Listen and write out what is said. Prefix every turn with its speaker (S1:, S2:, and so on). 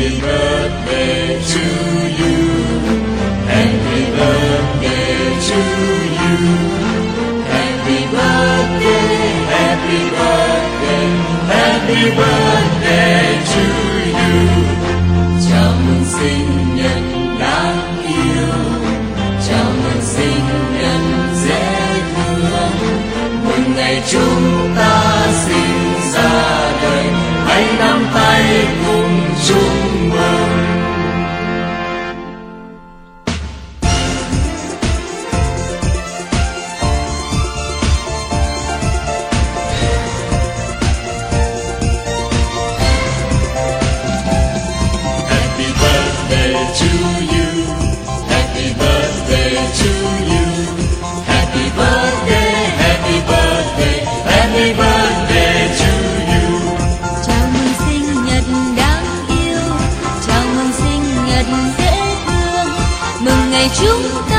S1: Happy birthday to you. Happy birthday to you. Happy birthday, happy birthday, happy birthday to you. Chào mừng sinh nhật đáng yêu, chào mừng sinh nhật dễ thương. Mừng ngày chúng ta sinh ra đời, hãy nắm tay cùng chúc mừng. Happy birthday to you. Happy birthday to you. Happy birthday, happy birthday, happy birthday to you.
S2: Chào mừng sinh nhật đáng yêu, chào mừng sinh nhật dễ thương. Mừng ngày chúng ta